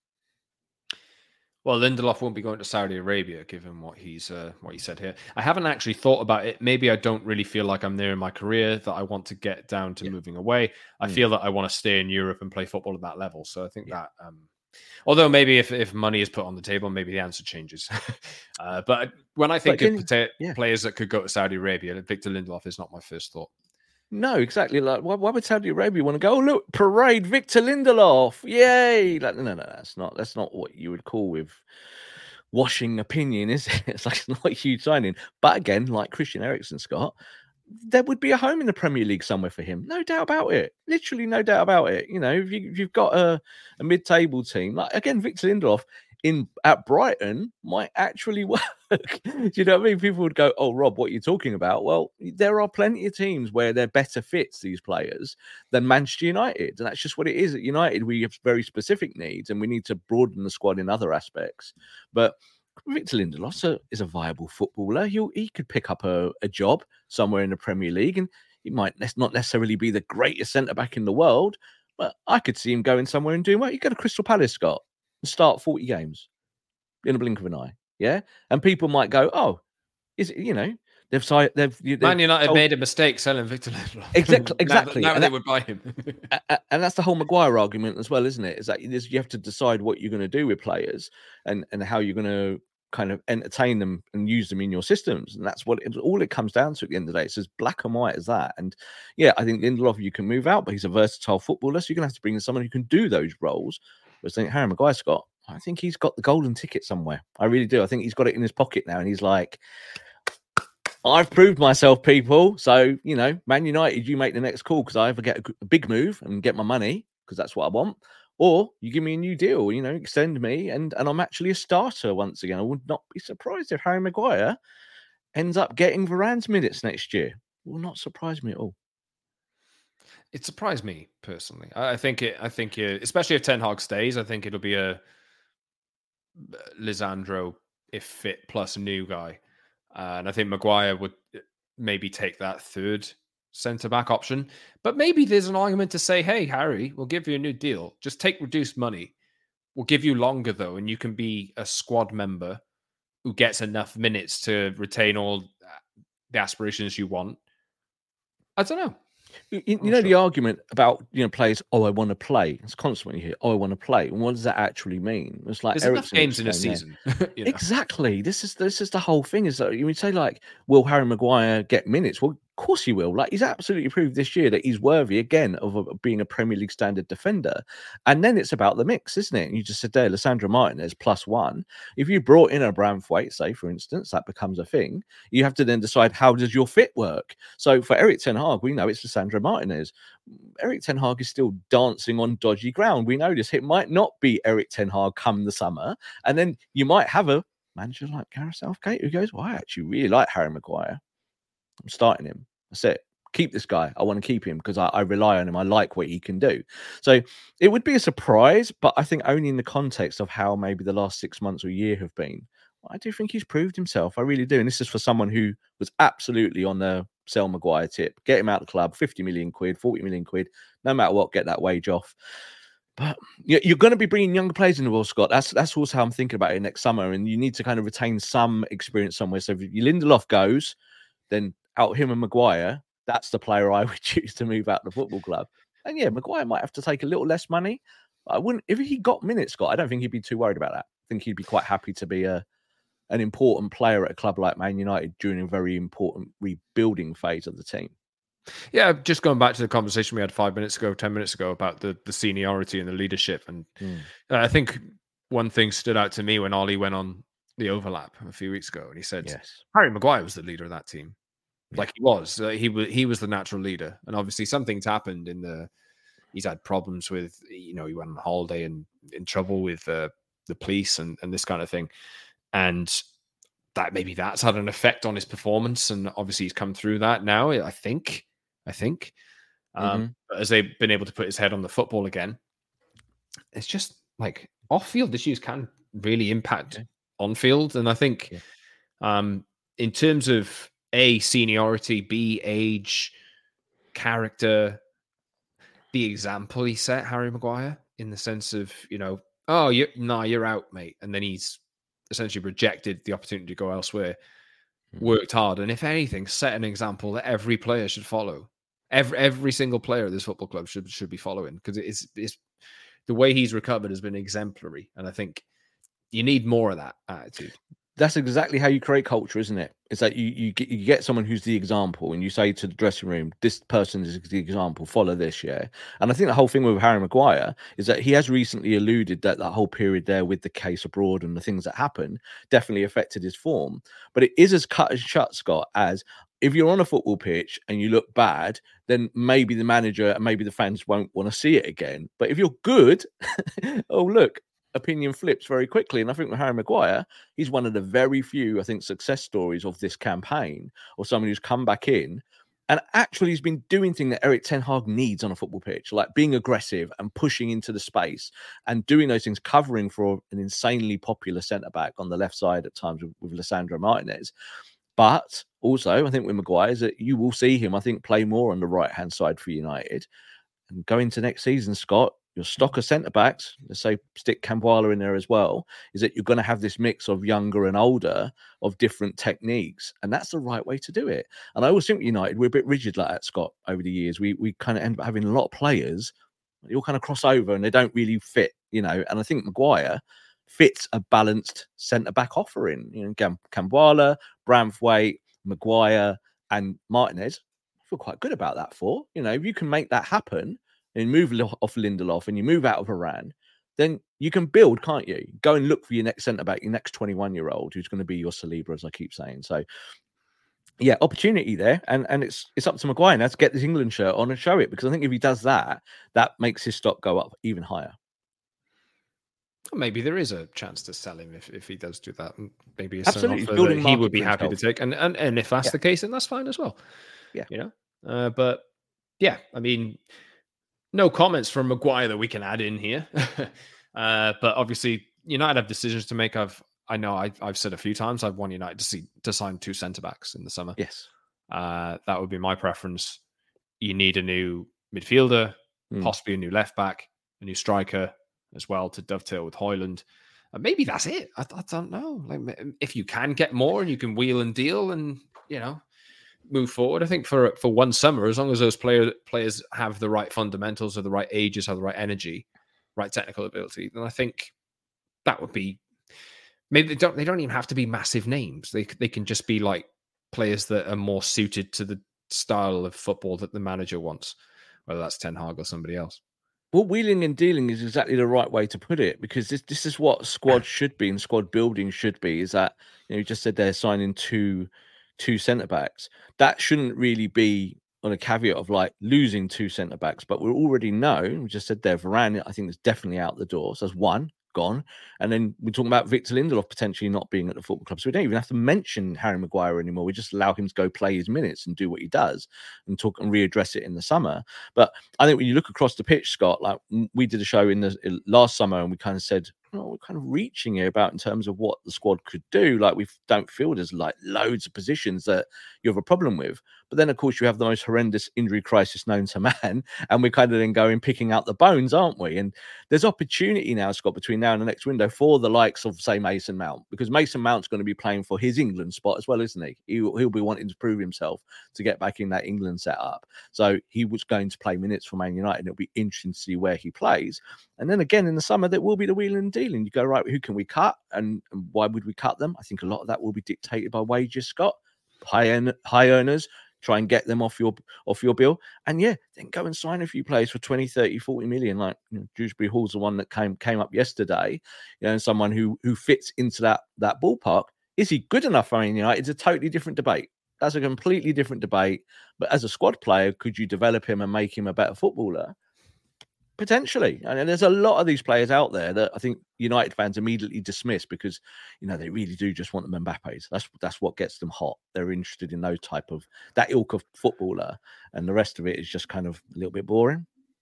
Speaker 3: Well, Lindelof won't be going to Saudi Arabia, given what he's uh, what he said here. I haven't actually thought about it. Maybe I don't really feel like I'm there in my career, that I want to get down to yeah. moving away. I mm. feel that I want to stay in Europe and play football at that level. So I think yeah. that, um, although maybe if, if money is put on the table, maybe the answer changes. uh, but when I think of in, yeah. players that could go to Saudi Arabia, Victor Lindelof is not my first thought.
Speaker 4: No, exactly. Like, why, why would Saudi Arabia want to go? Oh, look, parade Victor Lindelof, yay! Like, no, no, no, that's not that's not what you would call with washing opinion, is it? It's like it's not a huge signing. But again, like Christian Eriksen, Scott, there would be a home in the Premier League somewhere for him, no doubt about it. Literally, no doubt about it. You know, if, you, if you've got a, a mid-table team, like again, Victor Lindelof in at Brighton might actually work. Do you know what I mean? People would go, "Oh, Rob, what are you talking about?" Well, there are plenty of teams where they're better fits, these players, than Manchester United, and that's just what it is. At United, we have very specific needs, and we need to broaden the squad in other aspects. But Victor Lindelof a, is a viable footballer. He he could pick up a, a job somewhere in the Premier League, and he might not necessarily be the greatest centre back in the world, but I could see him going somewhere and doing well. You go to Crystal Palace, Scott, and start forty games in a blink of an eye. Yeah. And people might go, oh, is it, you know, They've si- they've, they've
Speaker 3: Man United
Speaker 4: told...
Speaker 3: made a mistake selling Victor Lindelof.
Speaker 4: Exactly, exactly.
Speaker 3: now, now
Speaker 4: and
Speaker 3: they
Speaker 4: that,
Speaker 3: would buy him.
Speaker 4: and that's the whole Maguire argument as well, isn't it? Is that you have to decide what you're going to do with players and and how you're going to kind of entertain them and use them in your systems, and that's what it, all it comes down to at the end of the day. It's as black and white as that. And yeah, I think Lindelof you can move out, but he's a versatile footballer, so you're gonna have to bring in someone who can do those roles. But I think Harry Maguire, Scott, I think he's got the golden ticket somewhere. I really do. I think he's got it in his pocket now, and he's like, I've proved myself, people. So, you know, Man United, you make the next call because I either get a, a big move and get my money because that's what I want, or you give me a new deal, you know, extend me, and, and I'm actually a starter once again. I would not be surprised if Harry Maguire ends up getting Varane's minutes next year. It will not surprise me at all.
Speaker 3: It surprised me personally. I think it. I think it, especially if Ten Hag stays, I think it'll be a Lisandro if fit plus a new guy. Uh, and I think Maguire would maybe take that third centre-back option. But maybe there's an argument to say, hey, Harry, we'll give you a new deal. Just take reduced money. We'll give you longer, though, and you can be a squad member who gets enough minutes to retain all the aspirations you want. I don't know.
Speaker 4: You, you know, sure. The argument about, you know, players, oh, I want to play. It's constantly here. Oh, I want to play. And what does that actually mean? It's like
Speaker 3: there's
Speaker 4: Eriksen
Speaker 3: enough games in a season.
Speaker 4: you know? Exactly. This is this is the whole thing. Is that you would say, like, will Harry Maguire get minutes? Well, of course he will. Like, he's absolutely proved this year that he's worthy again of, of being a Premier League standard defender. And then it's about the mix, isn't it? And you just said there, Lisandro Martinez plus one. If you brought in a Branthwaite, say for instance, that becomes a thing. You have to then decide, how does your fit work? So for Erik ten Hag, we know it's Lisandro Martinez. Erik ten Hag is still dancing on dodgy ground. We know this. It might not be Erik ten Hag come the summer, and then you might have a manager like Gareth Southgate who goes, well, I actually really like Harry Maguire. I'm starting him. That's it. Keep this guy. I want to keep him because I, I rely on him. I like what he can do. So it would be a surprise, but I think only in the context of how maybe the last six months or year have been. I do think he's proved himself. I really do. And this is for someone who was absolutely on the sell Maguire tip. Get him out of the club, fifty million quid, forty million quid, no matter what, get that wage off. But you're going to be bringing younger players in the world, Scott. That's that's also how I'm thinking about it next summer. And you need to kind of retain some experience somewhere. So if your Lindelof goes, then out him and Maguire, that's the player I would choose to move out the football club. And yeah, Maguire might have to take a little less money. I wouldn't, if he got minutes, Scott, I don't think he'd be too worried about that. I think he'd be quite happy to be a an important player at a club like Man United during a very important rebuilding phase of the team.
Speaker 3: Yeah, just going back to the conversation we had five minutes ago, ten minutes ago about the, the seniority and the leadership. And mm. uh, I think one thing stood out to me when Ollie went on the overlap a few weeks ago, and he said, yes, Harry Maguire was the leader of that team. Yeah. Like he was. Uh, he was he was the natural leader. And obviously something's happened in the, he's had problems with, you know, he went on holiday and in trouble with uh, the police and, and this kind of thing. And that maybe that's had an effect on his performance. And obviously he's come through that now, I think. I think. Um, mm-hmm. As they've been able to put his head on the football again. It's just like off-field issues can really impact okay. on-field. And I think yeah. um, in terms of A, seniority, B, age, character, the example he set, Harry Maguire, in the sense of, you know, oh, you no, you're out, mate. And then he's essentially rejected the opportunity to go elsewhere, mm-hmm. worked hard, and if anything, set an example that every player should follow. Every every single player at this football club should should be following, because it's it's the way he's recovered has been exemplary, and I think you need more of that attitude.
Speaker 4: That's exactly how you create culture, isn't it? It's like you you get, you get someone who's the example, and you say to the dressing room, this person is the example, follow this, yeah? And I think the whole thing with Harry Maguire is that he has recently alluded that that whole period there with the case abroad and the things that happened definitely affected his form. But it is as cut and shut, Scott, as if you're on a football pitch and you look bad, then maybe the manager and maybe the fans won't want to see it again. But if you're good, oh, look, opinion flips very quickly. And I think with Harry Maguire, he's one of the very few, I think, success stories of this campaign, or someone who's come back in and actually has been doing things that Erik ten Hag needs on a football pitch, like being aggressive and pushing into the space and doing those things, covering for an insanely popular centre-back on the left side at times with, with Lisandro Martinez. But also, I think with Maguire, is that you will see him, I think, play more on the right-hand side for United. And going to next season, Scott, your stock of centre backs, let's say stick Camboila in there as well, is that you're going to have this mix of younger and older of different techniques. And that's the right way to do it. And I always think United, we're a bit rigid like that, Scott, over the years. We we kind of end up having a lot of players, they all kind of cross over and they don't really fit, you know. And I think Maguire fits a balanced centre back offering. You know, Cam- Camboila, Branthwaite, Maguire, and Martinez. I feel quite good about that for. You know, if you can make that happen, and move off Lindelof and you move out of Iran, then you can build, can't you? Go and look for your next centre-back, your next twenty-one-year-old who's going to be your Saliba, as I keep saying. So, yeah, opportunity there. And and it's it's up to Maguire now to get this England shirt on and show it, because I think if he does that, that makes his stock go up even higher.
Speaker 3: Maybe there is a chance to sell him if, if he does do that. Maybe it's
Speaker 4: Absolutely.
Speaker 3: an offer that he would be happy himself. to take. And, and, and if that's yeah. the case, then that's fine as well.
Speaker 4: Yeah.
Speaker 3: You know? Uh, but, yeah, I mean... No comments from Maguire that we can add in here. uh, but obviously, United have decisions to make. I've, I know I've, I've said a few times I've wanted United to see to sign two centre-backs in the summer.
Speaker 4: Yes.
Speaker 3: Uh, that would be my preference. You need a new midfielder, mm. possibly a new left-back, a new striker as well to dovetail with Højlund. Uh, maybe that's it. I, I don't know. Like, if you can get more and you can wheel and deal and, you know, move forward. I think for for one summer, as long as those player, players have the right fundamentals, of the right ages, have the right energy, right technical ability, then I think that would be. Maybe they don't. They don't even have to be massive names. They they can just be like players that are more suited to the style of football that the manager wants, whether that's Ten Hag or somebody else.
Speaker 4: Well, wheeling and dealing is exactly the right way to put it, because this this is what squad should be and squad building should be. Is that, you know, you just said they're signing two. two centre backs. That shouldn't really be on a caveat of like losing two centre backs, but we already know, we just said there, Varane, I think, is definitely out the door. So that's one gone. And then we're talking about Victor Lindelof potentially not being at the football club. So we don't even have to mention Harry Maguire anymore. We just allow him to go play his minutes and do what he does and talk and readdress it in the summer. But I think when you look across the pitch, Scott, like we did a show in the last summer and we kind of said, oh, we're kind of reaching here about in terms of what the squad could do. Like, we don't feel there's like loads of positions that you have a problem with. But then, of course, you have the most horrendous injury crisis known to man. And we're kind of then going picking out the bones, aren't we? And there's opportunity now, Scott, between now and the next window for the likes of, say, Mason Mount, because Mason Mount's going to be playing for his England spot as well, isn't he? He'll, he'll be wanting to prove himself to get back in that England setup. So he was going to play minutes for Man United. And it'll be interesting to see where he plays. And then again, in the summer, there will be the wheeling and dealing. You go, right, who can we cut? And, and why would we cut them? I think a lot of that will be dictated by wages, Scott. High, earn, high earners, try and get them off your off your bill. And yeah, then go and sign a few players for twenty, thirty, forty million. Like, you know, Dewsbury Hall's the one that came came up yesterday. You know, and someone who who fits into that that ballpark. Is he good enough for Man United? It's a totally different debate. That's a completely different debate. But as a squad player, could you develop him and make him a better footballer? Potentially. And there's a lot of these players out there that I think United fans immediately dismiss because, you know, they really do just want the Mbappes. That's that's what gets them hot. They're interested in those type of, that ilk of footballer. And the rest of it is just kind of a little bit boring.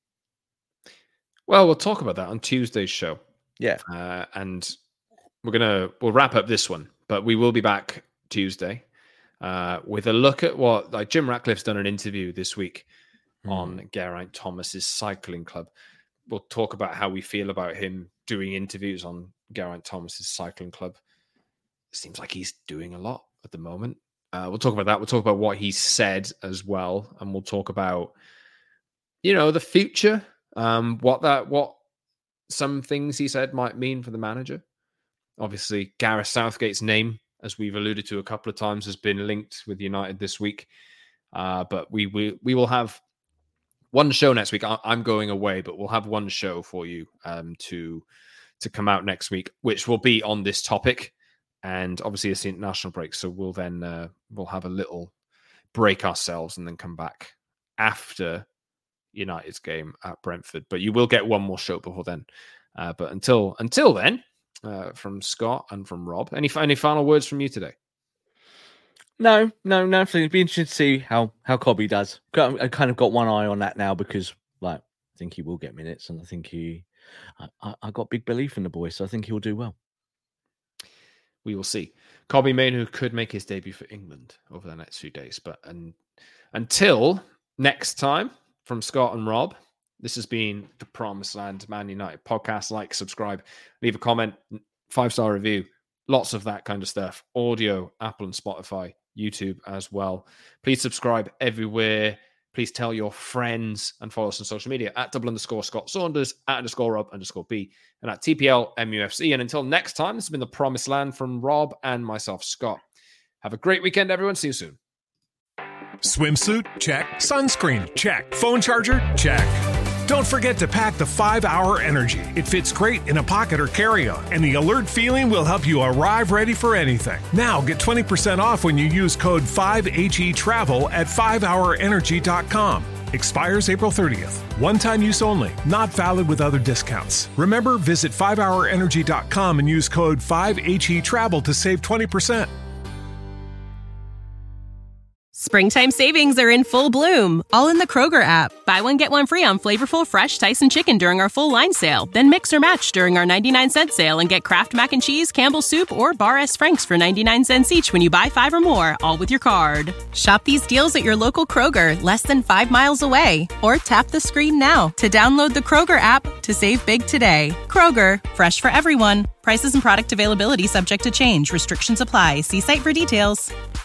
Speaker 3: Well, we'll talk about that on Tuesday's show.
Speaker 4: Yeah.
Speaker 3: Uh, and we're going to, we'll wrap up this one, but we will be back Tuesday uh, with a look at what, like Jim Ratcliffe's done an interview this week on Geraint Thomas's cycling club. We'll talk about how we feel about him doing interviews on Geraint Thomas's cycling club. Seems like he's doing a lot at the moment. Uh, we'll talk about that. We'll talk about what he said as well. And we'll talk about, you know, the future, um, what that, what some things he said might mean for the manager. Obviously, Gareth Southgate's name, as we've alluded to a couple of times, has been linked with United this week. Uh, but we, we, we will have one show next week. I'm going away, but we'll have one show for you um, to to come out next week, which will be on this topic. And obviously, it's the international break, so we'll then uh, we'll have a little break ourselves and then come back after United's game at Brentford. But you will get one more show before then. Uh, but until until then, uh, from Scott and from Rob, any any final words from you today?
Speaker 4: No, no, no. It'd be interesting to see how how Cobby does. I kind of got one eye on that now because, like, I think he will get minutes, and I think he, I, I got big belief in the boy, so I think he'll do well.
Speaker 3: We will see. Cobby Mainoo could make his debut for England over the next few days, but and until next time, from Scott and Rob, This has been the Promised Land Man United podcast. Like, subscribe, leave a comment, five-star review, lots of that kind of stuff. Audio, Apple and Spotify, YouTube as well. Please subscribe everywhere. Please tell your friends and follow us on social media at double underscore Scott Saunders, at underscore Rob underscore B, and at T P L M U F C. And until next time, this has been the Promised Land from Rob and myself, Scott. Have a great weekend, everyone. See you soon.
Speaker 2: Swimsuit? Check. Sunscreen? Check. Phone charger? Check. Don't forget to pack the five hour Energy. It fits great in a pocket or carry-on, and the alert feeling will help you arrive ready for anything. Now get twenty percent off when you use code five H E Travel at five hour energy dot com. Expires April thirtieth. One-time use only. Not valid with other discounts. Remember, visit five hour energy dot com and use code five H E Travel to save twenty percent.
Speaker 7: Springtime savings are in full bloom, all in the Kroger app. Buy one, get one free on flavorful, fresh Tyson chicken during our full line sale. Then mix or match during our ninety-nine cent sale and get Kraft Mac and Cheese, Campbell's Soup, or Bar S. Frank's for ninety-nine cents each when you buy five or more, all with your card. Shop these deals at your local Kroger, less than five miles away. Or tap the screen now to download the Kroger app to save big today. Kroger, fresh for everyone. Prices and product availability subject to change. Restrictions apply. See site for details.